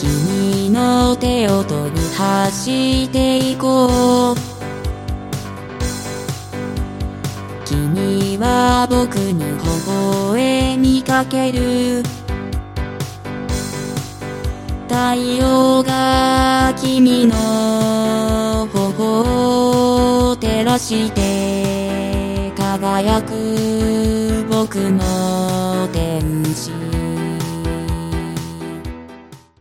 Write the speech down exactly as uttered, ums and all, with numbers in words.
君の手を取り走っていこう。君は僕に微笑みかける。太陽が君の頬を照らして輝く僕の天使。